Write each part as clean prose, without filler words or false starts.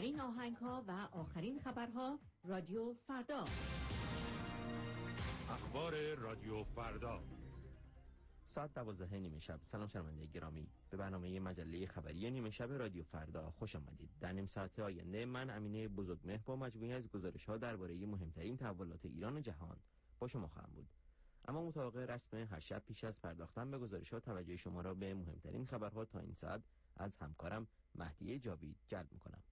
بهترین آهنگ‌ها و آخرین خبرها رادیو فردا. اخبار رادیو فردا ساعت 12 نیمه شب. سلام شنونده گرامی، به برنامه مجله خبری نیمه شب رادیو فردا خوش آمدید. در نیم ساعت آینده من امینه بزرگمهر با مجموعی از گزارش‌ها درباره مهمترین تحولات ایران و جهان با شما خواهم بود. اما مطابق رسم هر شب پیش از پرداختن به گزارش‌ها توجه شما را به مهمترین خبرها تا این ساعت از همکارم مهدی جاوید جلب می‌کنم.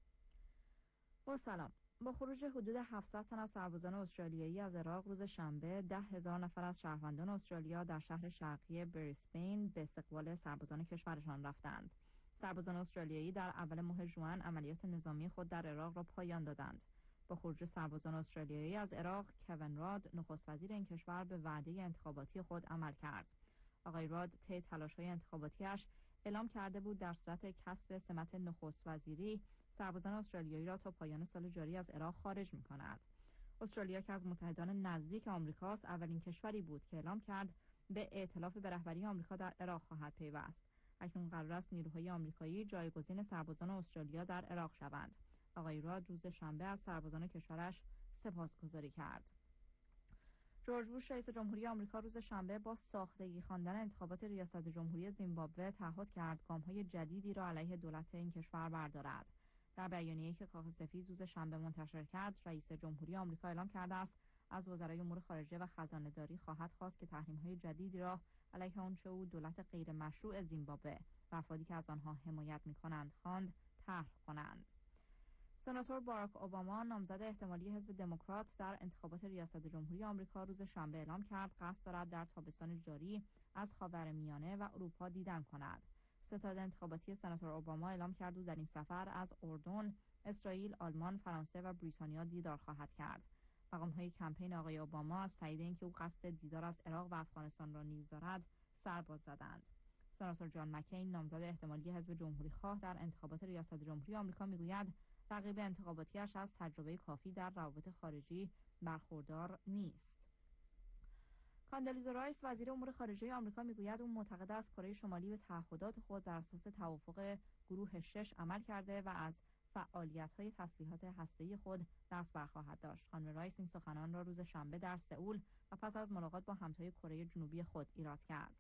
با سلام. با خروج حدود 700 تن از سربازان استرالیایی از عراق روز شنبه 10,000 نفر از شهروندان استرالیا در شهر شرقی بریسبین به استقبال سربازان کشورشان رفتند. سربازان استرالیایی در اول ماه ژوئن عملیات نظامی خود در عراق را پایان دادند. با خروج سربازان استرالیایی از عراق، کوین راد نخست وزیر این کشور به وعده انتخاباتی خود عمل کرد. آقای راد طی تلاش‌های انتخاباتیش اعلام کرده بود در صورت کسب سمت نخست وزیری سربازان استرالیایی را تا پایان سال جاری از عراق خارج می‌کند. استرالیا که از متحدان نزدیک آمریکاست، اولین کشوری بود که اعلام کرد به ائتلاف به رهبری آمریکا در عراق خواهد پیوست. اکنون قرار است نیروهای آمریکایی جایگزین سربازان استرالیا در عراق شوند. آقای راد روز شنبه از سربازان کشورش سپاسگزاری کرد. جورج بوش رئیس جمهوری آمریکا روز شنبه با ساختگی خواندن انتخابات ریاست جمهوری زیمبابوه تعهد کرد گام‌های جدیدی را علیه دولت این کشور بردارد. در بیانیه‌ای که کاخ سفید روز شنبه منتشر کرد، رئیس جمهوری آمریکا اعلام کرده است از وزرای امور خارجه و خزانه‌داری خواهد خواست که تحریم‌های جدیدی را علیه آنچه او دولت غیر مشروع زیمبابوه و افرادی که از آنها حمایت می‌کنند خواند طرح کنند. سناتور باراک اوباما نامزد احتمالی حزب دموکرات در انتخابات ریاست جمهوری آمریکا روز شنبه اعلام کرد قصد دارد در تابستان جاری از خاورمیانه و اروپا دیدن کند. ستاد انتخاباتی سناتور اوباما اعلام کرد او در این سفر از اردن، اسرائیل، آلمان، فرانسه و بریتانیا دیدار خواهد کرد. مقام‌های کمپین آقای اوباما از تایید اینکه او قصد دیدار از عراق و افغانستان را نیز دارد سرباز زدند. سناتور جان مکین نامزد احتمالی حزب جمهوری‌خواه در انتخابات ریاست جمهوری آمریکا میگوید رقیب انتخاباتیش از تجربه کافی در روابط خارجی برخوردار نیست. کاندلیزا رایس وزیر امور خارجه آمریکا میگوید او معتقد است کره شمالی به تعهدات خود بر اساس توافق گروه 6 عمل کرده و از فعالیت‌های تسلیحات هسته‌ای خود دست برخواهد داشت. خانم رایس این سخنان را روز شنبه در سئول و پس از ملاقات با همتای کره جنوبی خود ایراد کرد.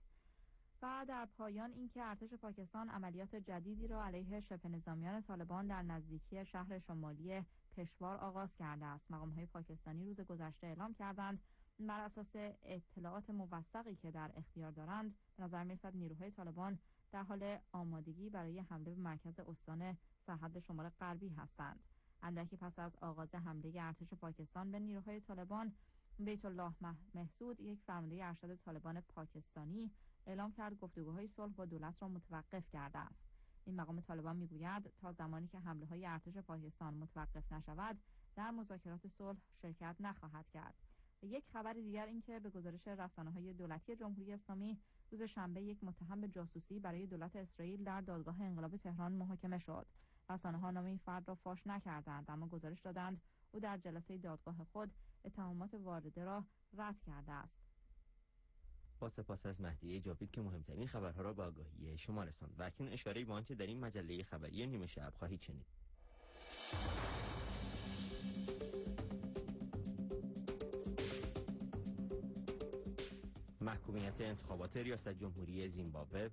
و در پایان اینکه ارتش پاکستان عملیات جدیدی را علیه شبه نظامیان طالبان در نزدیکی شهر شمالی پشوار آغاز کرده است. مقام‌های پاکستانی روز گذشته اعلام کردند بر اساس اطلاعات موثقی که در اختیار دارند به نظر می‌رسد نیروهای طالبان در حال آمادگی برای حمله به مرکز استان سرحد شمال غربی هستند. اندکی پس از آغاز حمله ارتش پاکستان به نیروهای طالبان، بیت الله محسود یک فرمانده ارشد طالبان پاکستانی اعلام کرد گفتگوهای صلح با دولت را متوقف کرده است. این مقام طالبان میگوید تا زمانی که حمله‌های ارتش پاکستان متوقف نشود در مذاکرات صلح شرکت نخواهد کرد. و یک خبر دیگر این که به گزارش رسانه‌های دولتی جمهوری اسلامی روز شنبه یک متهم به جاسوسی برای دولت اسرائیل در دادگاه انقلاب تهران محاکمه شد. رسانه‌ها نام این فرد را فاش نکردند اما گزارش دادند او در جلسه دادگاه خود اتهامات وارده را رد کرده است. با سپاس از مهدی جاوید که مهمترین خبرها را به آگاهی شما رساند. و اکنون اشاره به آنچه در این مجله خبری نیمه شب خواهید شنید. محکومیت انتخابات ریاست جمهوری زیمبابوه،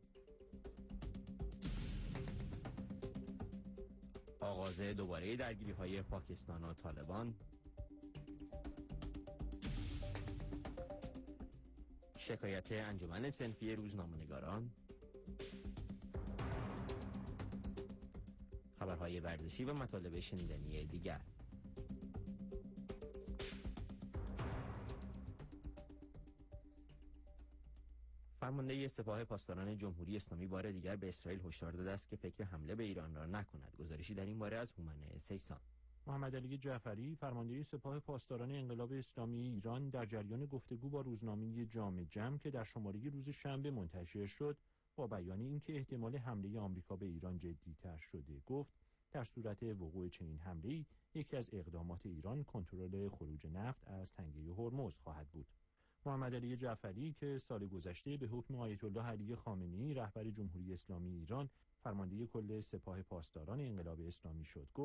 آغاز دوباره درگیری‌های پاکستان و طالبان، شکایت انجمن صنفی روزنامه‌نگاران، خبرهای ورزشی و مطالب شنیدنی دیگر. فرمانده سپاه پاسداران جمهوری اسلامی بار دیگر به اسرائیل هشدار داده است که فکر حمله به ایران را نکند. گزارشی در این باره از هومن سیسان. محمد علی جعفری فرمانده سپاه پاسداران انقلاب اسلامی ایران در جریان گفتگو با روزنامه جامع جم که در شماره روز شنبه منتشر شد با بیان اینکه احتمال حمله آمریکا به ایران جدی‌تر شده گفت در صورت وقوع چنین حمله‌ای یکی از اقدامات ایران کنترل خروج نفت از تنگه هرمز خواهد بود. محمد علی جعفری که سال گذشته به حکم آیت الله علی خامنه‌ای رهبر جمهوری اسلامی ایران فرمانده کل سپاه پاسداران انقلاب اسلامی شد گفت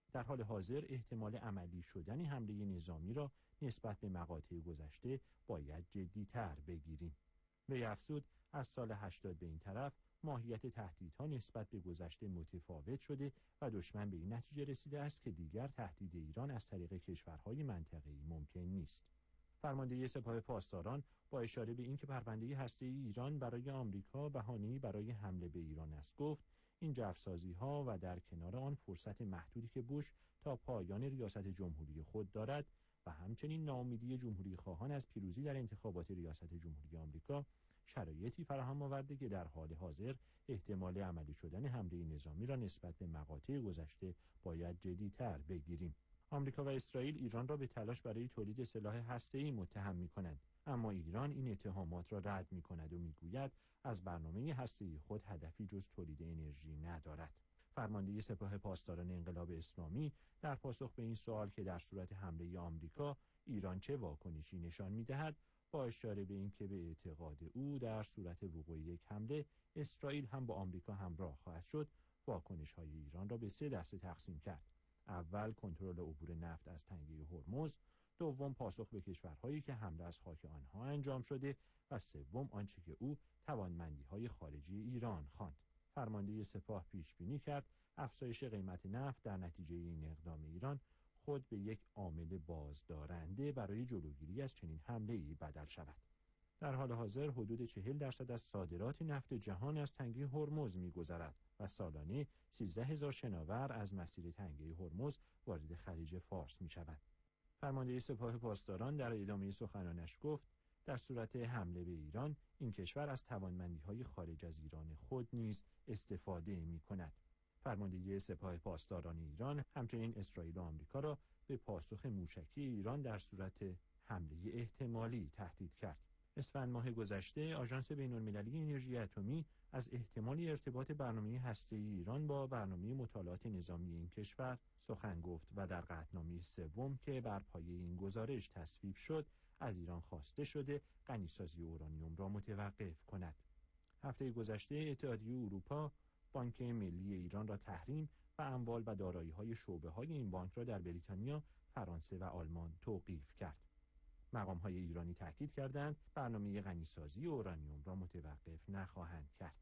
در حال حاضر احتمال عملی شدن حمله نظامی را نسبت به مقاطع گذشته باید جدی‌تر بگیریم. وی افزود از سال 80 به این طرف ماهیت تهدیدها نسبت به گذشته متفاوت شده و دشمن به این نتیجه رسیده است که دیگر تهدید ایران از طریق کشورهای منطقه‌ای ممکن نیست. فرمانده سپاه پاسداران با اشاره به اینکه پرونده هسته‌ای ایران برای آمریکا بهانه‌ای برای حمله به ایران است گفت این جفسازی‌ها و در کنار آن فرصت محدودی که بوش تا پایان ریاست جمهوری خود دارد و همچنین ناامیدی جمهوری خواهان از پیروزی در انتخابات ریاست جمهوری آمریکا شرایطی فراهم آورده که در حال حاضر احتمال عملی شدن حمله نظامی را نسبت به مقاطع گذشته باید جدی‌تر بگیریم. آمریکا و اسرائیل ایران را به تلاش برای تولید سلاح هسته‌ای متهم می‌کنند، اما ایران این اتهامات را رد می‌کند و می‌گوید از برنامه هسته‌ای خود هدفی جز تولید انرژی ندارد. فرمانده سپاه پاسداران انقلاب اسلامی در پاسخ به این سوال که در صورت حمله آمریکا ایران چه واکنشی نشان می‌دهد، با اشاره به اینکه به اعتقاد او در صورت وقوع یک حمله اسرائیل هم با آمریکا همراه خواهد شد، واکنش‌های ایران را به 3 دسته تقسیم کرد. اول کنترل عبور نفت از تنگه هرمز، دوم پاسخ به کشورهایی که حمله از خاک آنها انجام شده و سوم آنچه که او توانمندی‌های خارجی ایران خواند. فرمانده سپاه پیش بینی کرد افزایش قیمت نفت در نتیجه این اقدام ایران خود به یک عامل بازدارنده برای جلوگیری از چنین حمله‌ای بدل شود. در حال حاضر حدود 40% از صادرات نفت جهان از تنگه هرمز می‌گذرد و سالانه 13,000 شناور از مسیر تنگه هرمز وارد خلیج فارس می‌شود. فرمانده سپاه پاسداران در ادامه سخنانش گفت در صورت حمله به ایران این کشور از توانمندی‌های خارج از ایران خود نیز استفاده می‌کند. فرمانده سپاه پاسداران ایران همچنین اسرائیل و آمریکا را به پاسخ موشکی ایران در صورت حمله احتمالی تهدید کرد. اسفند ماه گذشته آژانس بین‌المللی انرژی اتمی از احتمال ارتباط برنامه هسته‌ای ایران با برنامه مطالعات نظامی این کشور سخن گفت و در قطعنامه سوم که بر پایه این گزارش تصویب شد از ایران خواسته شده غنیسازی اورانیوم را متوقف کند. هفته گذشته اتحادیه اروپا بانک ملی ایران را تحریم و اموال و دارایی‌های شعبه‌های این بانک را در بریتانیا، فرانسه و آلمان توقیف کرد. مقام‌های ایرانی تاکید کردند برنامه غنیسازی اورانیوم را متوقف نخواهند کرد.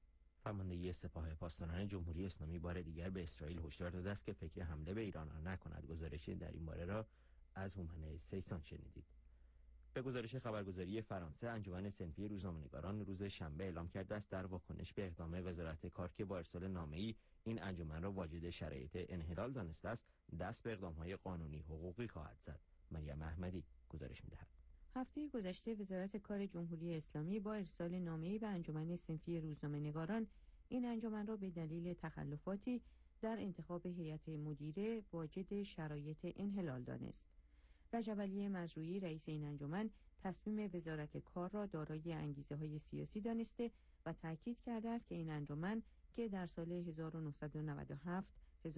فرمانده سپاه پاسداران جمهوری اسلامی بار دیگر به اسرائیل هشدار داده است که فکر حمله به ایران را نکند. گزارشی در این باره را از هومن سیسان شنیدید. به گزارش خبرگزاری فرانسه، انجمن صنفی روزنامه‌نگاران روز شنبه اعلام کرده است در واکنش به اقدام وزارت کار که با ارسال نامه‌ای این انجمن را واجد شرایط انحلال دانسته است، دست به اقدام‌های قانونی حقوقی خواهد زد. مریم احمدی گزارش می‌دهد. هفته گذشته وزارت کار جمهوری اسلامی با ارسال نامه‌ای به انجمن صنفی روزنامه‌نگاران این انجمن را به دلیل تخلفاتی در انتخاب هیئت مدیره واجد شرایط انحلال دانست. رجب علی مزروعی رئیس این انجمن تصمیم وزارت کار را دارای انگیزه‌های سیاسی دانسته و تاکید کرده است که این انجمن که در سال 1997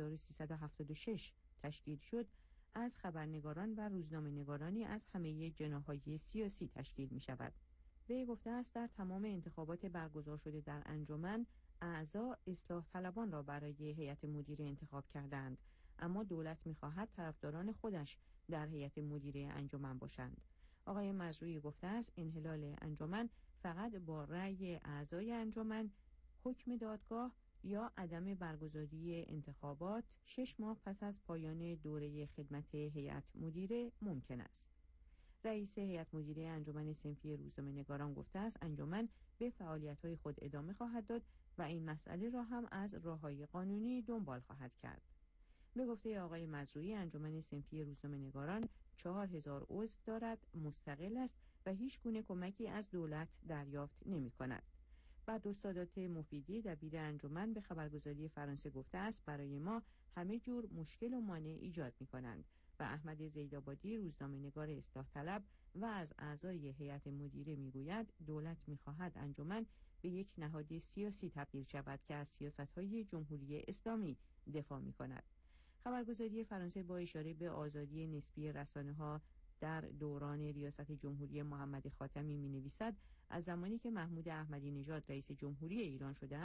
1376 تشکیل شد از خبرنگاران و روزنامه‌نگارانی از همه جناح‌های سیاسی تشکیل می‌شود. وی گفته است در تمام انتخابات برگزار شده در انجمن اعضا اصلاح طلبان را برای هیئت مدیره انتخاب کردند، اما دولت می‌خواهد طرفداران خودش در هیئت مدیره انجمن باشند. آقای مزروعی گفته است انحلال انجمن فقط با رأی اعضای انجمن، حکم دادگاه یا عدم برگزاری انتخابات 6 ماه پس از پایان دوره خدمت هیئت مدیره ممکن است. رئیس هیئت مدیره انجمن صنفی روزنامه‌نگاران گفته است انجمن به فعالیت‌های خود ادامه خواهد داد و این مسئله را هم از راه‌های قانونی دنبال خواهد کرد. به گفته آقای مزروعی انجمن صنفی روزنامه‌نگاران 4000 عضو دارد، مستقل است و هیچ گونه کمکی از دولت دریافت نمی‌کند. بعد استادات مفیدی دبیر انجمن به خبرگزاری فرانسه گفته است برای ما همه جور مشکل و مانع ایجاد می‌کنند و احمد زیدآبادی روزنامه‌نگار اصلاح طلب و از اعضای هیئت مدیره می‌گوید دولت می‌خواهد انجمن به یک نهاد سیاسی تبدیل شود که از سیاست‌های جمهوری اسلامی دفاع می‌کند. خبرگزاری فرانسه با اشاره به آزادی نسبی رسانه‌ها در دوران ریاست جمهوری محمد خاتمی می‌نویسد از زمانی که محمود احمدی نژاد رئیس جمهوری ایران شده است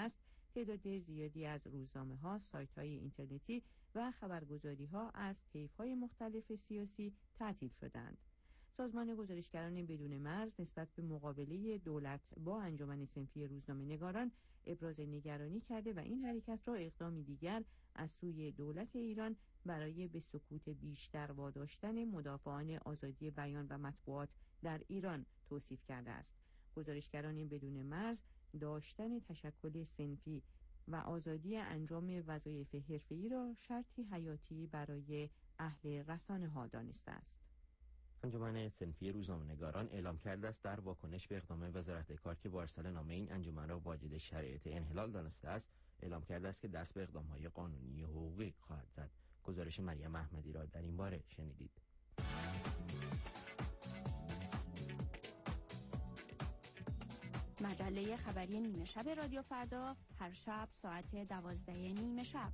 تعداد زیادی از روزنامه‌ها، سایت‌های اینترنتی و خبرگزاری‌ها از طیف‌های مختلف سیاسی تعطیل شدند. سازمان گزارشگران بدون مرز نسبت به مقابله دولت با انجمن صنفی روزنامه‌نگاران ابراز نگرانی کرده و این حرکت را اقدامی دیگر از سوی دولت ایران برای به سکوت بیشتر واداشتن مدافعان آزادی بیان و مطبوعات در ایران توصیف کرده است. گزارشگران بدون مرز داشتن تشکل صنفی و آزادی انجام وظایف حرفه‌ای را شرطی حیاتی برای اهل رسانه‌ها دانسته است. انجمن صنفی روزنامه‌نگاران اعلام کرده است در واکنش به اقدام وزارت کار که با ارسال نامه این انجمن را واجد شرایط انحلال دانسته است، اعلام کرده است که دست به اقدام‌های قانونی و حقوقی خواهد زد. گزارش مریم احمدی را در این باره شنیدید. مجله خبری نیمه شب رادیو فردا هر شب ساعت 12 نیمه شب.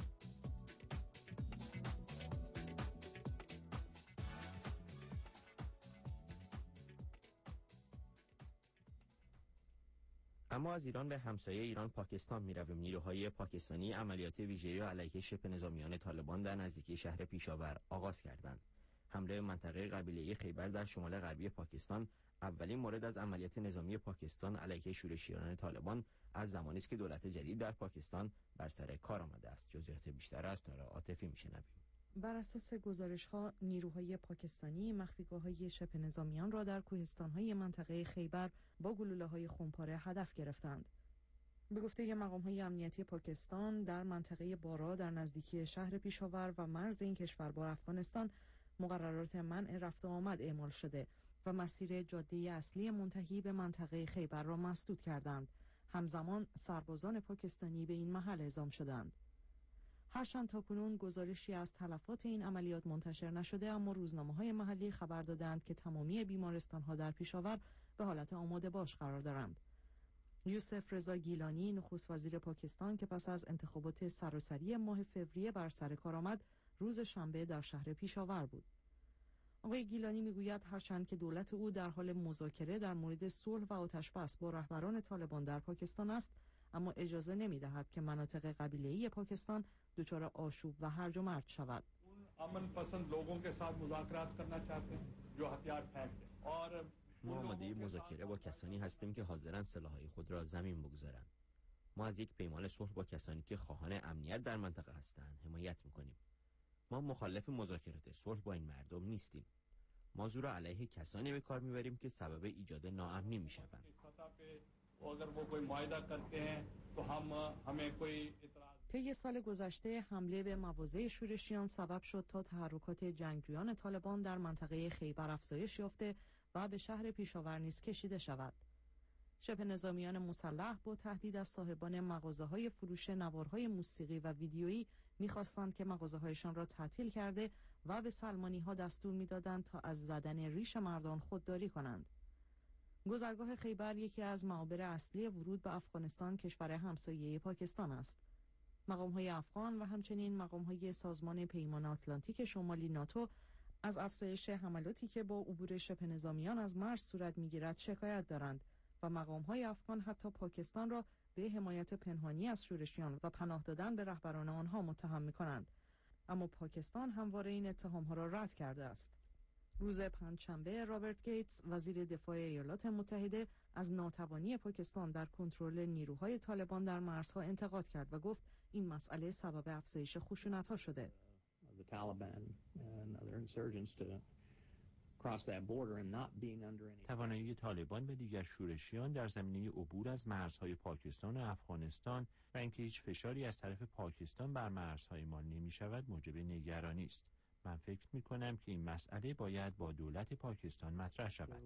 اما از ایران به همسایه ایران پاکستان می‌رویم. نیروهای پاکستانی عملیات ویژه‌ای را علیه شبه نظامیان طالبان در نزدیکی شهر پیشاور آغاز کردند. حمله به منطقه قبیله‌ای خیبر در شمال غربی پاکستان اولین مورد از عملیات نظامی پاکستان علیه شورشیان طالبان از زمانی است که دولت جدید در پاکستان بر سر کار آمده است. جزئیات بیشتر از تارا عاطفی می‌شنویم. بر اساس گزارش‌ها، نیروهای پاکستانی مخفیگاه‌های شبه نظامیان را در کوهستان‌های منطقه خیبر با گلوله‌های خونپاره هدف گرفتند. به گفته مقام‌های امنیتی پاکستان، در منطقه بارا در نزدیکی شهر پیشاور و مرز این کشور با افغانستان مقررات منع رفت و آمد اعمال شده و مسیر جاده اصلی منتهی به منطقه خیبر را مسدود کردند. همزمان سربازان پاکستانی به این محل اعزام شدند. هرچند تاکنون گزارشی از تلفات این عملیات منتشر نشده، اما روزنامه‌های محلی خبر دادند که تمامی بیمارستان‌ها در پیشاور به حالت آماده باش قرار دارند. یوسف رضا گیلانی، نخست وزیر پاکستان که پس از انتخابات سراسری ماه فوریه بر سر کار آمد، روز شنبه در شهر پیشاور بود. آقای گیلانی میگوید هرچند که دولت او در حال مذاکره در مورد صلح و آتش‌بس با رهبران طالبان در پاکستان است، اما اجازه نمی‌دهد که مناطق قبیله‌ای پاکستان دچار آشوب و هرج و مرج شود. ما آماده مذاکره با کسانی هستیم که حاضرند سلاح‌های خود را زمین بگذارند. ما از یک پیمان صلح با کسانی که خواهان امنیت در منطقه هستند حمایت می‌کنیم. ما مخالف مذاکرات صلح با این مردم نیستیم. ما زور علیه کسانی به کار می‌بریم که سبب ایجاد ناامنی می‌شوند. طی سال گذشته حمله به مواضع شورشیان سبب شد تا تحرکات جنگجویان طالبان در منطقه خیبر افزایش یافته و به شهر پیشاور نیز کشیده شود. شبه نظامیان مسلح با تهدید از صاحبان مغازه‌های فروش نوارهای موسیقی و ویدیویی می‌خواستند که مغازه‌هایشان را تعطیل کرده و به سلمانی‌ها دستور می‌دادند تا از زدن ریش مردان خودداری کنند. گذرگاه خیبر یکی از معابر اصلی ورود به افغانستان، کشور همسایه پاکستان است. مقام‌های افغان و همچنین مقام‌های سازمان پیمان آتلانتیک شمالی ناتو از افزایش حملاتی که با عبور شبه نظامیان از مرز صورت می‌گیرد شکایت دارند و مقام‌های افغان حتی پاکستان را به حمایت پنهانی از شورشیان و پناه دادن به رهبران آنها متهم می‌کنند. اما پاکستان همواره این اتهام‌ها را رد کرده است. روز پنجشنبه رابرت گیتس، وزیر دفاع ایالات متحده، از ناتوانی پاکستان در کنترل نیروهای طالبان در مرزها انتقاد کرد و گفت این مسئله سبب افزایش خشونت‌ها شده. توانایی طالبان و دیگر شورشیان در زمینه عبور از مرزهای پاکستان و افغانستان و اینکه هیچ فشاری از طرف پاکستان بر مرزهای ما نمی شود موجب نگرانی است. من فکر می کنم که این مسئله باید با دولت پاکستان مطرح شود.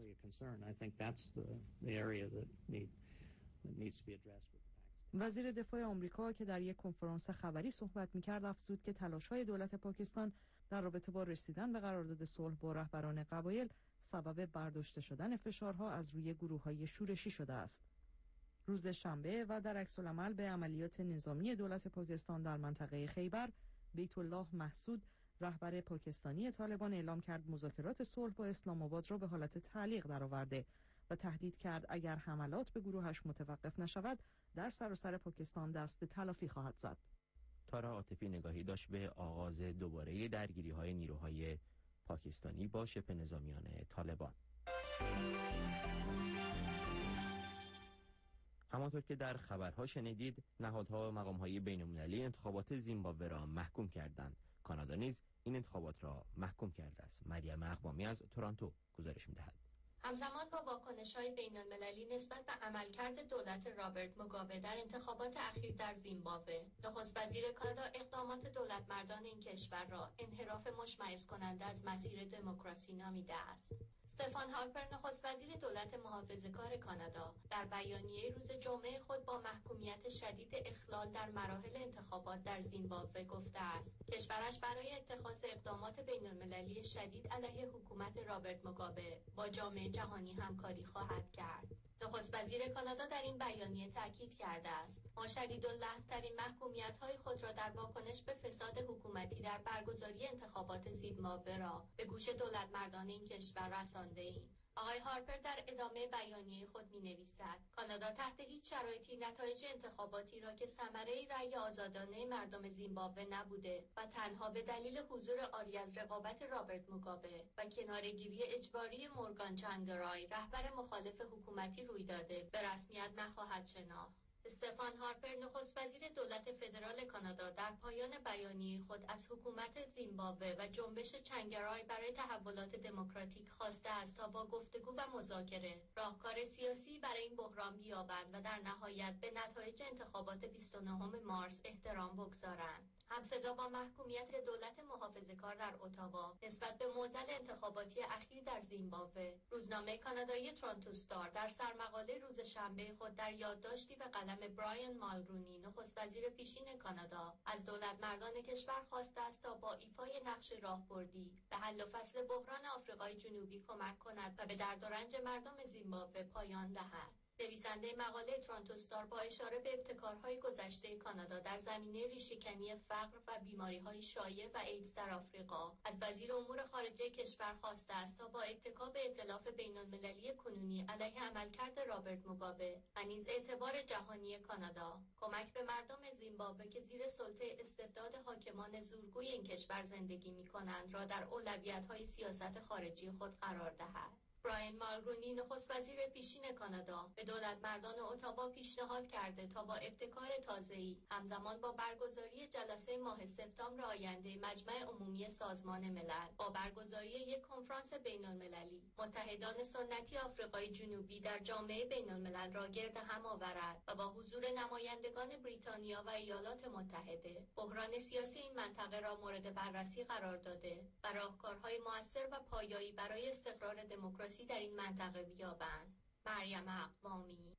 وزیر دفاع آمریکا که در یک کنفرانس خبری صحبت می‌کرد افزود که تلاش‌های دولت پاکستان در رابطه با رسیدن به قرارداد صلح با رهبران قبایل سبب برداشته شدن فشارها از روی گروه‌های شورشی شده است. روز شنبه و در عکس‌العمل به عملیات نظامی دولت پاکستان در منطقه خیبر، بیت الله محسود، رهبر پاکستانی طالبان، اعلام کرد مذاکرات صلح با اسلام آباد را به حالت تعلیق درآورده و تهدید کرد اگر حملات به گروهش متوقف نشود در سراسر پاکستان دست به تلافی خواهد زد. تارا عاطفی نگاهی داشت به آغاز دوباره درگیری‌های نیروهای پاکستانی با شبه نظامیان طالبان. همانطور که در خبرها شنیدید، نهادها و مقام‌های بین‌المللی انتخابات زیمبابوه را محکوم کردند. کانادا نیز این انتخابات را محکوم کرده است. مریم اقوامی از تورنتو گزارش می‌دهد. همزمان با واکنش‌های بین‌المللی نسبت به عملکرد دولت رابرت موگابه در انتخابات اخیر در زیمبابوه، نخست وزیر کانادا اقدامات دولتمردان این کشور را انحراف مشمئز کننده از مسیر دموکراسی نامیده است. استفان هارپر نخست وزیر دولت محافظه‌کار کانادا در بیانیه روز جمعه خود با محکومیت شدید اخلال در مراحل انتخابات در زیمبابوه گفته است کشورش برای اتخاذ اقدامات بین‌المللی شدید علیه حکومت رابرت موگابه با جامعه جهانی همکاری خواهد کرد. نخست وزیر کانادا در این بیانیه تاکید کرده است ما شدیداللحن‌ترین محکومیت‌های خود را در واکنش به فساد حکومتی در برگزاری انتخابات زیمبابوه را به گوش دولتمردان این کشور رسانده‌ایم. آقای هارپر در ادامه بیانیه خود می‌نویسد کانادا تحت هیچ شرایطی نتایج انتخاباتی را که ثمره رأی آزادانه مردم زیمبابوه نبوده و تنها به دلیل حضور عاری از رقابت رابرت موگابه و کناره‌گیری اجباری مورگان چانگرای رهبر مخالف حکومتی روی داده به رسمیت نخواهد شناخت. استفان هارپر نخست وزیر دولت فدرال کانادا در پایان بیانیه خود از حکومت زیمبابوه و جنبش چنگرای برای تحولات دموکراتیک خواسته است تا با گفتگو و مذاکره راهکار سیاسی برای این بحران بیابند و در نهایت به نتایج انتخابات 29 مارس احترام بگذارند. همصدا با محکومیت دولت محافظه‌کار در اتاوا نسبت به معضل انتخاباتی اخیر در زیمبابوه، روزنامه کانادایی تورنتو استار در سرمقاله روز شنبه خود در یادداشتی به قلم برایان مالرونی نخست وزیر پیشین کانادا از دولتمردان کشور خواسته است تا با ایفای نقش راهبردی به حل و فصل بحران آفریقای جنوبی کمک کند و به درد و رنج مردم زیمبابوه پایان دهد. نویسنده مقاله تورنتو استار با اشاره به ابتکارهای گذشته کانادا در زمینه ریشه‌کنی فقر و بیماری‌های شایع و ایدز در آفریقا از وزیر امور خارجه کشور خواسته است تا با اتکا به ائتلاف بین‌المللی کنونی علیه عملکرد رابرت موگابه و نیز اعتبار جهانی کانادا کمک به مردم زیمبابوه که زیر سلطه استبداد حاکمان زورگوی این کشور زندگی می‌کنند را در اولویت‌های سیاست خارجی خود قرار دهد. برایان مالرونی نخست وزیر پیشین کانادا به دولتمردان اتاوا پیشنهاد کرده تا با ابتکار تازه‌ای همزمان با برگزاری جلسه ماه سپتامبر آینده مجمع عمومی سازمان ملل با برگزاری یک کنفرانس بین‌المللی متحدان سنتی آفریقای جنوبی در جامعه بین‌الملل را گرد هم آورد و با حضور نمایندگان بریتانیا و ایالات متحده بحران سیاسی این منطقه را مورد بررسی قرار داده و راهکارهای مؤثر و پایداری برای استقرار دموکراسی در این منطقه بیابند. مریم اقوامی.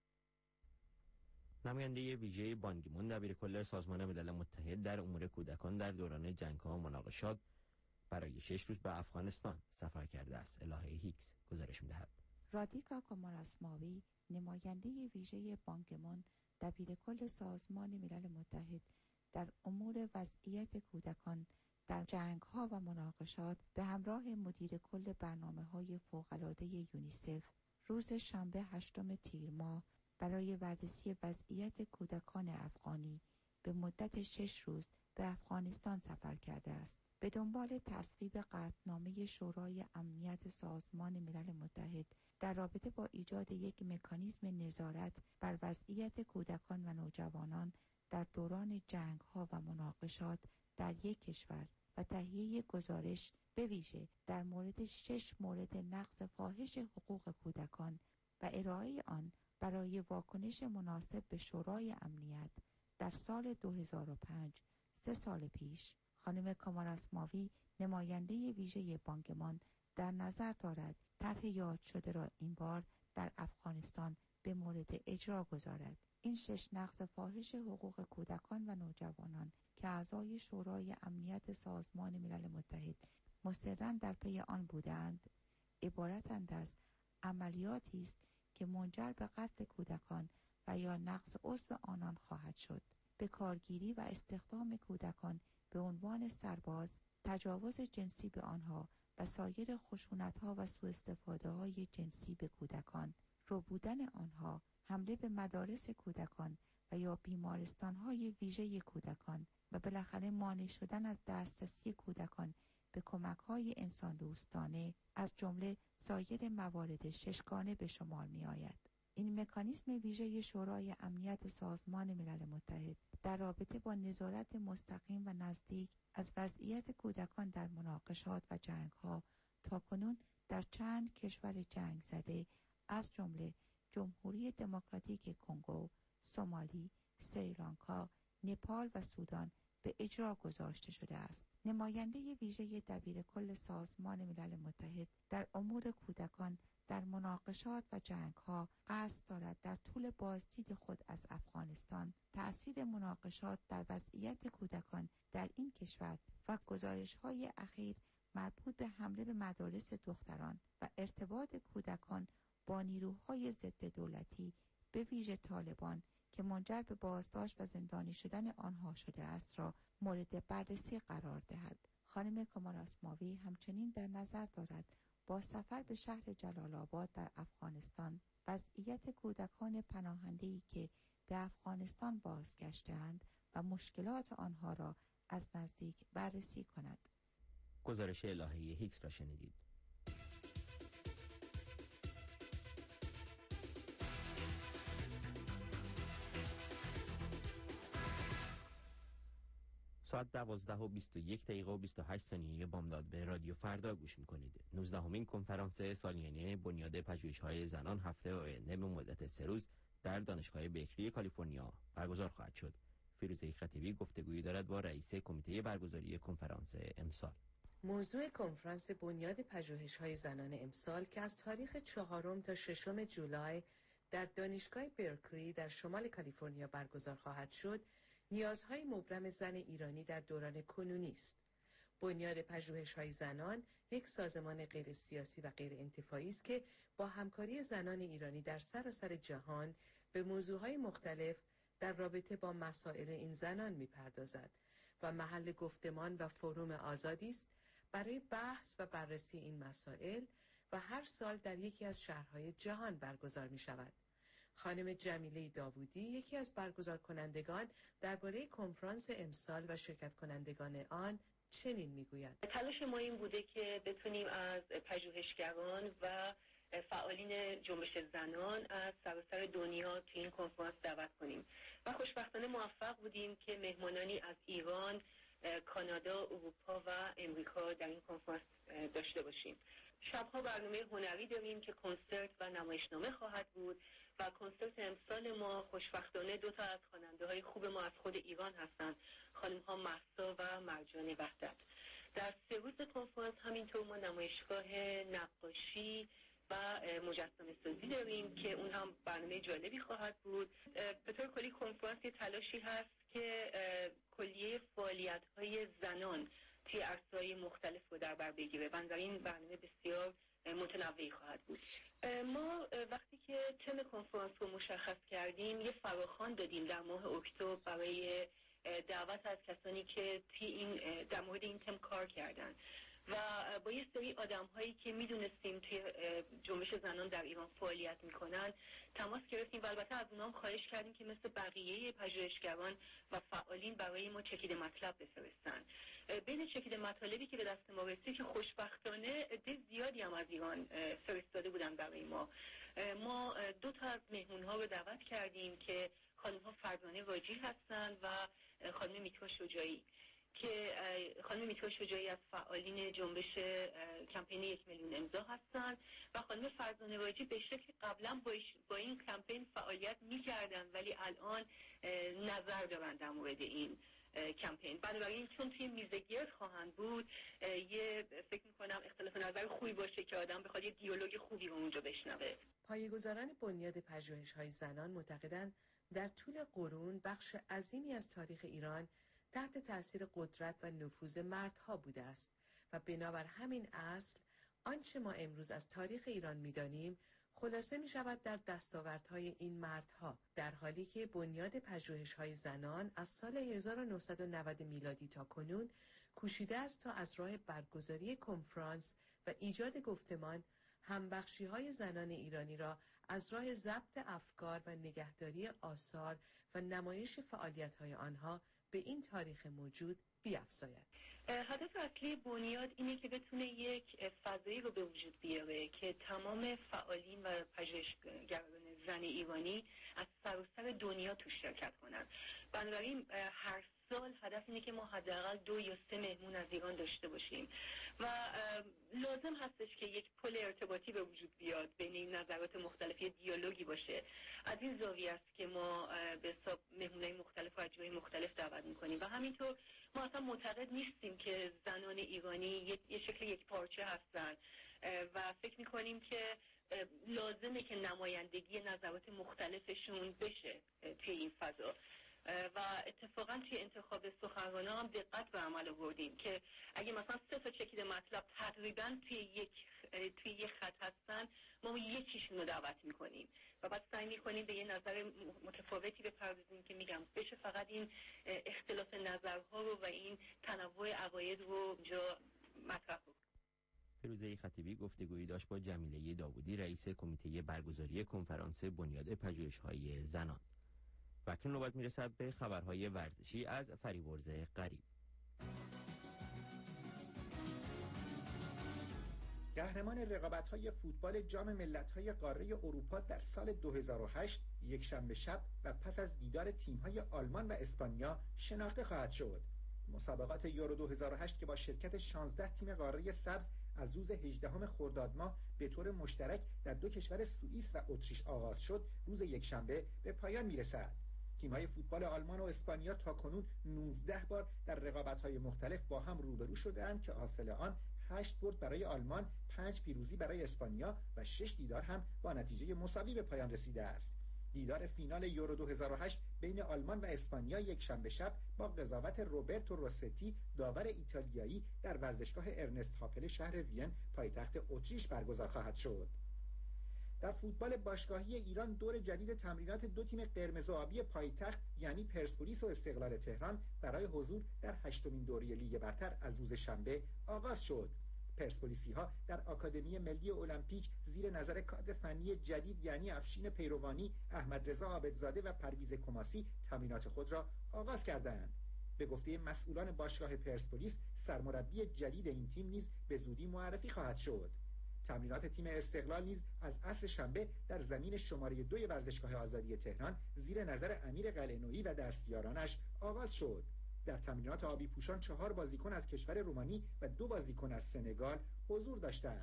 نماینده ویژه بان کی مون دبیرکل سازمان ملل متحد در امور کودکان در دوران جنگ‌ها و مناقشات برای 6 روز به افغانستان سفر کرده است. الهه هیکس گزارش می‌دهد. رادیکا کوماراسماوی نماینده ویژه بان کی مون دبیرکل سازمان ملل متحد در امور وضعیت کودکان در جنگ‌ها و مناقشات به همراه مدیر کل برنامه‌های فوق‌العاده یونیسف روز شنبه 8 تیر ماه برای بررسی وضعیت کودکان افغانی به مدت 6 روز به افغانستان سفر کرده است. به دنبال تصویب قطعنامه شورای امنیت سازمان ملل متحد در رابطه با ایجاد یک مکانیزم نظارت بر وضعیت کودکان و نوجوانان در دوران جنگ‌ها و مناقشات در یک کشور و تهیه گزارش به ویژه در مورد 6 مورد نقض فاحش حقوق کودکان و ارائه آن برای واکنش مناسب به شورای امنیت در سال 2005 3 سال پیش، خانم کوماراسماوی نماینده ویژه بان کی مون در نظر دارد طرح یاد شده را این بار در افغانستان به مورد اجرا گذارد. این 6 نقض فاحش حقوق کودکان و نوجوانان که اعضای شورای امنیت سازمان ملل متحد مصرراً در پی آن بودند، عبارتند از عملیاتی است که منجر به قتل کودکان و یا نقض عضو آنان خواهد شد، به کارگیری و استخدام کودکان به عنوان سرباز، تجاوز جنسی به آنها و سایر خشونت‌ها و سوءاستفاده‌های جنسی به کودکان، ربودن آنها، حمله به مدارس کودکان و یا بیمارستان‌های ویژه کودکان و بالاخره مانع شدن از دسترسی کودکان به کمک‌های انسان دوستانه از جمله سایر موارد ششگانه به شمار می‌آید. این مکانیزم ویژه شورای امنیت سازمان ملل متحد در رابطه با نظارت مستقیم و نزدیک از وضعیت کودکان در مناقشات و جنگ‌ها تاکنون در چند کشور جنگ زده از جمله جمهوری دموکراتیک کنگو، سومالی، سریلانکا، نپال و سودان به اجرا گذاشته شده است. نماینده ویژه دبیرکل سازمان ملل متحد در امور کودکان در مناقشات و جنگ‌ها قصد دارد در طول بازدید خود از افغانستان تأثیر مناقشات در وضعیت کودکان در این کشور و گزارش‌های اخیر مربوط به حمله به مدارس دختران و ارتباط کودکان با نیروهای ضد دولتی به ویژه طالبان که منجر به بازداشت و زندانی شدن آنها شده است را مورد بررسی قرار دهد. خانم کمال اسماوی همچنین در نظر دارد با سفر به شهر جلال آباد در افغانستان وضعیت کودکان پناهنده‌ای که به افغانستان بازگشته‌اند و مشکلات آنها را از نزدیک بررسی کند. گزارش الهه هیکس را شنیدید. ساعت 12:21 و 28 ثانیه بامداد به رادیو فردا گوش میکنید. 19مین کنفرانس سالیانه بنیاد پژوهش‌های زنان هفته آینده به مدت 3 روز در دانشگاه بیکلی کالیفرنیا برگزار خواهد شد. فیروزه خطیبی گفتگویی دارد با رئیس کمیته برگزاری کنفرانس امسال. موضوع کنفرانس بنیاد پژوهش‌های زنان امسال که از تاریخ 4 تا 6 جولای در دانشگاه برکلی در شمال کالیفرنیا برگزار خواهد شد، نیازهای مبرم زن ایرانی در دوران کنونی است. بنیاد پژوهش‌های زنان یک سازمان غیر سیاسی و غیر انتفاعی است که با همکاری زنان ایرانی در سراسر جهان به موضوعهای مختلف در رابطه با مسائل این زنان می‌پردازد و محل گفتمان و فروم آزادی است برای بحث و بررسی این مسائل و هر سال در یکی از شهرهای جهان برگزار می‌شود. خانم جمیله داوودی یکی از برگزار کنندگان درباره کنفرانس امسال و شرکت کنندگان آن چنین میگوید: تلاش ما این بوده که بتونیم از پژوهشگران و فعالین جنبش زنان از سراسر دنیا تو این کنفرانس دعوت کنیم و خوشبختانه موفق بودیم که مهمانانی از ایران، کانادا، اروپا و امریکا در این کنفرانس داشته باشیم. شبها برنامه هنری داریم که کنسرت و نمایشنامه خواهد بود و کنسرت امسال ما خوشبختانه 2 تا از خواننده‌های خوب ما از خود ایران هستند، خانم‌ها مهسا و مرجان وحدت. در 3 روز کنفرانس همینطور ما نمایشگاه نقاشی و مجسمه سازی داریم که اون هم برنامه جالبی خواهد بود. به طور کلی کنفرانس تلاشی هست که کلیه فعالیت‌های زنان توی عرصه‌های مختلف رو در بر بگیره. بنابراین برنامه بسیار متنوعی خواهد بود. ما وقتی که تم کنفرانس رو مشخص کردیم یه فراخوان دادیم در ماه اکتبر برای دعوت از کسانی که در مورد این تم کار کردن و با یه سری آدم‌هایی که می‌دونستیم توی جنبش زنان در ایران فعالیت می‌کنن تماس گرفتیم و البته از اونها خواهش کردیم که مثل بقیه پژوهشگران و فعالین برای ما چکیده مطلب بفرستن. بین چکیده مطالبی که به دست ما رسید که خوشبختانه عده زیادی هم از ایران فرستاده بودن برای ما 2 تا از مهمون‌ها رو دعوت کردیم که خانم‌ها فرزانه واجی هستن و خانم میترا شجاعی که خانم میترا شجاعی از فعالین جنبش کمپین 1 میلیون امضا هستند و خانم فرزانه واجی به شکل قبلا با این کمپین فعالیت می‌کردن ولی الان نظر دارن در مورد این کمپین. بنابراین چون توی میزگرد خواهند بود فکر می‌کنم اختلاف نظر خوبی باشه که آدم بخواد یه دیالوگ خوبی رو اونجا بشنوه. پایه‌گذاران بنیاد پژوهش‌های زنان معتقدند در طول قرون بخش عظیمی از تاریخ ایران تحت تأثیر قدرت و نفوذ مردها بوده است و بنابر همین اصل آنچه ما امروز از تاریخ ایران می‌دانیم خلاصه می‌شود در دستاوردهای این مردها، در حالی که بنیاد پژوهش‌های زنان از سال 1990 میلادی تا کنون کوشیده است تا از راه برگزاری کنفرانس و ایجاد گفتمان همبخشی‌های زنان ایرانی را از راه ضبط افکار و نگهداری آثار و نمایش فعالیت‌های آنها به این تاریخ موجود بیفزاید. هدف اصلی بنیاد اینه که بتونه یک فضایی رو به وجود بیاره که تمام فعالین و پژوهشگران زن ایرانی از سراسر دنیا توش شرکت کنن. بنابراین هر سال هدف اینه که ما حداقل 2 یا 3 مهمون از ایران داشته باشیم و لازم هستش که یک پل ارتباطی به وجود بیاد بین این نظرات مختلف، دیالوگی باشه. از این زاویه است که ما به حساب مهمونای مختلف و جای مختلف دعوت می‌کنیم و همینطور ما اصلا معتقد نیستیم که زنان ایرانی یه شکل یک پارچه هستن و فکر می‌کنیم که لازمه که نمایندگی نظرات مختلفشون بشه توی این فضا و اتفاقا توی انتخاب سخنرانان هم دقت به عمل آوردیم که اگه مثلا 3 تا چکیده مطلب تقریبا توی یک خط هستن، ما یکیشون رو دعوت میکنیم و بعد سعی میکنیم به یه نظر متفاوتی بپردازیم که میگم بشه فقط این اختلاف نظرها رو و این تنوع عقاید رو جا مطرح کنیم. فیروزه خطیبی گفتگویی داشت با جمیله داوودی، رئیس کمیته برگزاری کنفرانس بنیاد پژوهش‌های زنان. و اکنون نوبت میرسد به خبرهای ورزشی از فریبرز غریب. قهرمان رقابت‌های فوتبال جام ملت‌های قاره اروپا در سال 2008 یک شنبه شب و پس از دیدار تیم‌های آلمان و اسپانیا شناخته خواهد شد. مسابقات یورو 2008 که با شرکت 16 تیم قاره سبز از روز 18 خرداد ماه به طور مشترک در 2 کشور سوئیس و اتریش آغاز شد، روز یکشنبه به پایان میرسد. تیم‌های فوتبال آلمان و اسپانیا تاکنون 19 بار در رقابت‌های مختلف با هم روبرو شده‌اند که حاصل آن 8 برد برای آلمان، 5 پیروزی برای اسپانیا و 6 دیدار هم با نتیجه مساوی به پایان رسیده است. دیدار فینال یورو 2008 بین آلمان و اسپانیا یک شنبه شب با قضاوت روبرتو روستی، داور ایتالیایی، در ورزشگاه ارنست هاپل شهر وین پایتخت اتریش برگزار خواهد شد. در فوتبال باشگاهی ایران دور جدید تمرینات 2 تیم قرمز و آبی پایتخت یعنی پرسپولیس و استقلال تهران برای حضور در 8مین دوره لیگ برتر از روز شنبه آغاز شد. پرسپولیسی‌ها در آکادمی ملی المپیک زیر نظر کادر فنی جدید یعنی افشین پیروانی، احمد رضا عابدزاده و پرویز کماسی تمرینات خود را آغاز کردند. به گفته مسئولان باشگاه پرسپولیس، سرمربی جدید این تیم نیز به زودی معرفی خواهد شد. تمرینات تیم استقلال نیز از عصر شنبه در زمین شماره 2 ورزشگاه آزادی تهران زیر نظر امیر قلعه‌نویی و دستیارانش آغاز شد. در تمرینات آبی پوشان 4 بازیکن از کشور رومانی و 2 بازیکن از سنگال حضور داشتند.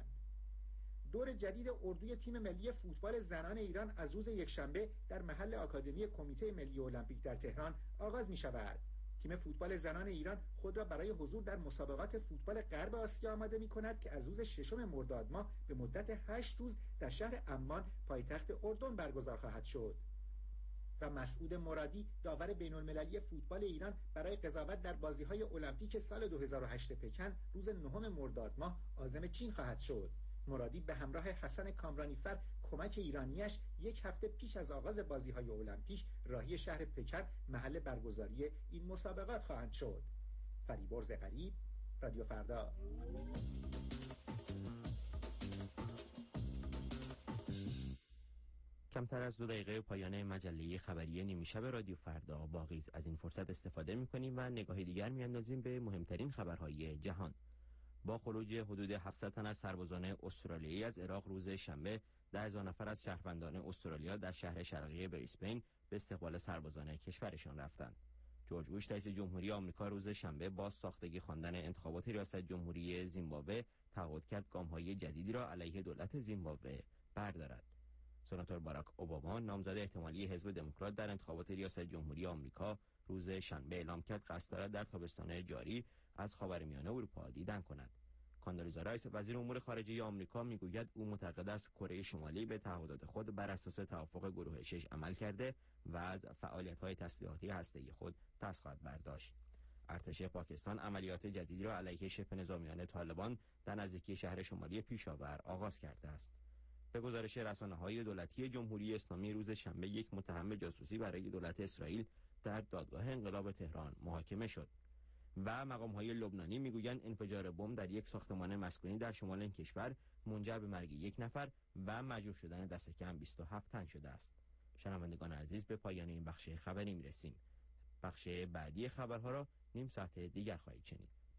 دور جدید اردوی تیم ملی فوتبال زنان ایران از روز یکشنبه در محل آکادمی کمیته ملی المپیک در تهران آغاز می شود. تیم فوتبال زنان ایران خود را برای حضور در مسابقات فوتبال غرب آسیا آماده می کند که از روز 6 مرداد ماه به مدت 8 روز در شهر عمان پایتخت اردن برگزار خواهد شد. و مسعود مرادی، داور بین‌المللی فوتبال ایران برای قضاوت در بازی‌های المپیک سال 2008 پکن روز 9 مرداد ماه عازم چین خواهد شد. مرادی به همراه حسن کامرانیفر کمک ایرانیش 1 هفته پیش از آغاز بازی‌های المپیک راهی شهر پکن محل برگزاری این مسابقات خواهند شد. فریبرز غریب، رادیو فردا. کمتر از 2 دقیقه پایان مجله خبری نیمه شب رادیو فردا. باقی از این فرصت استفاده می‌کنیم و نگاه دیگر می‌اندازیم به مهمترین خبرهای جهان. با خروج حدود 700 تن از سربازان استرالیایی از عراق روز شنبه، 10,000 نفر از شهروندان استرالیا در شهر شرقی بریسبین به استقبال سربازان کشورشان رفتند. جورج بوش رئیس جمهوری آمریکا روز شنبه با ساختگی خواندن انتخابات ریاست جمهوری زیمبابوه تعهد کرد گام‌های جدیدی را علیه دولت زیمبابوه بردارد. سناتور باراک اوباما، نامزد احتمالی حزب دموکرات در انتخابات ریاست جمهوری آمریکا، روز شنبه اعلام کرد قصد دارد در تابستان جاری از خاورمیانه اروپا دیدن کند. کاندولیزا رایس، وزیر امور خارجه آمریکا، میگوید او معتقد است کره شمالی به تعهدات خود بر اساس توافق گروه 6 عمل کرده و از فعالیت‌های تسلیحاتی هسته‌ای خود دست خواهد برداشت. ارتش پاکستان عملیات جدیدی را علیه شبه نظامیان طالبان در نزدیکی شهر شمالی پیشاور آغاز کرده است. به گزارش رسانه‌های دولتی جمهوری اسلامی، روز شنبه یک متهم جاسوسی برای دولت اسرائیل در دادگاه انقلاب تهران محاکمه شد و مقام‌های لبنانی میگویند انفجار بمب در یک ساختمان مسکونی در شمال این کشور منجر به مرگ 1 نفر و مجروح شدن دست کم 27 تن شده است. شنوندگان عزیز، به پایان این بخش خبری میرسیم. بخش بعدی خبرها را نیم ساعت دیگر خواهید شنید.